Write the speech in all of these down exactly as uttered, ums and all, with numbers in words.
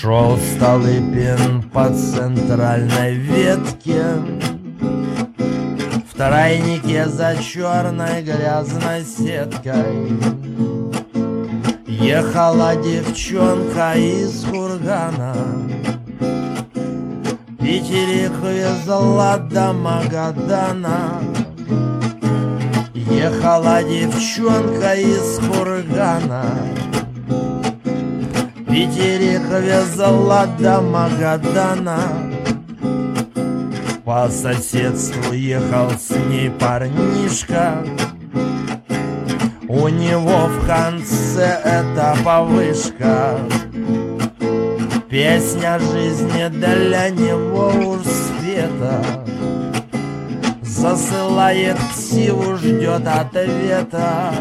Шел Столыпин по центральной ветке, в тройнике за черной грязной сеткой. Ехала девчонка из Кургана, Питерик везла до Магадана. Ехала девчонка из Кургана, Питерик везла до Магадана. По соседству ехал с ней парнишка, у него в конце это повышка. Песня жизни для него уж спета, засылает ксиву, ждет ответа.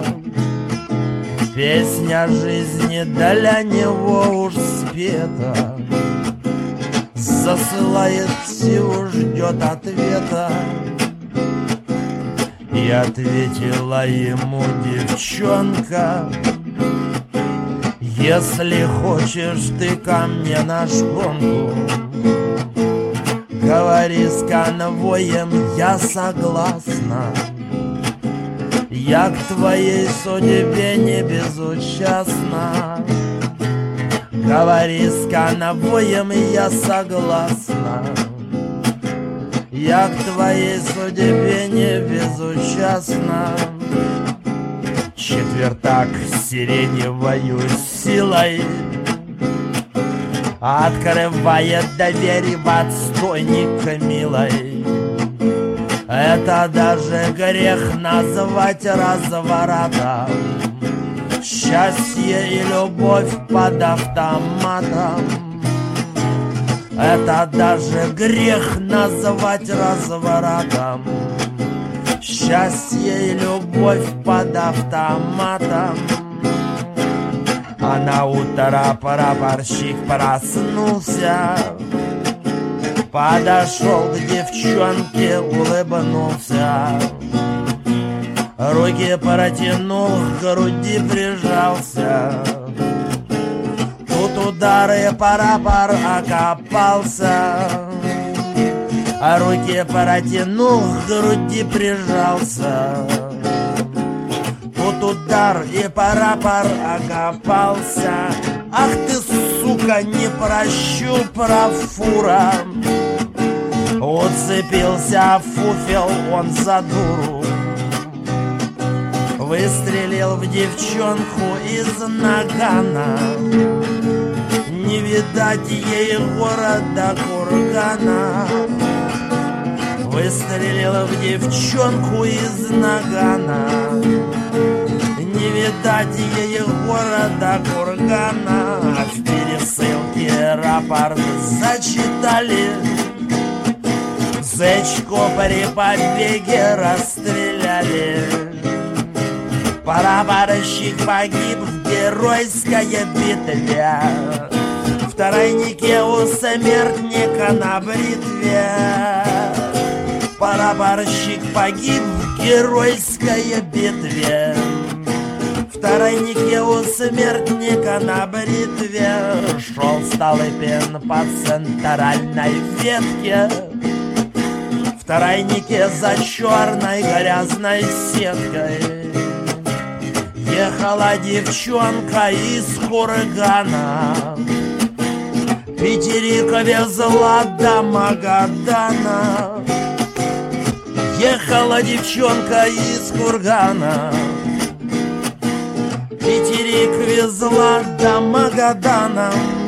Песня жизни для него уж спета, засылает ксиву, ждет ответа. И ответила ему девчонка: если хочешь ты ко мне на шконку, говори с конвоем, я согласна. Я к твоей судьбе не безучастна. Говори с конвоем, я согласна. Я к твоей судьбе не безучастна. Четвертак сиреневою силой открывает дверь в отстойник милой. Это даже грех назвать разворотом. Счастье и любовь под автоматом. Это даже грех назвать разворотом. Счастье и любовь под автоматом. А на утро прапорщик проснулся, подошел к девчонке, улыбнулся, руки протянул, к груди прижался. Тут удары прапор окопался, а руки протянул, к груди прижался. Тут удар и прапор окопался. Ах ты, сука, не прощу, профура. Уцепился фуфел он за дуру, выстрелил в девчонку из нагана. Не видать ей города Кургана. Выстрелил в девчонку из нагана. Не видать ей города Кургана. В пересылке рапорт зачитали, зечку при побеге расстреляли. Прапорщик погиб в геройской битве, в тройнике у смертника на бритве. Прапорщик погиб в геройской битве, в тройнике у смертника на бритве. Шел Столыпин по центральной ветке, в тройнике за черной грязной сеткой. Ехала девчонка из Кургана, Питерика везла до Магадана. Ехала девчонка из Кургана, Питерик везла до Магадана.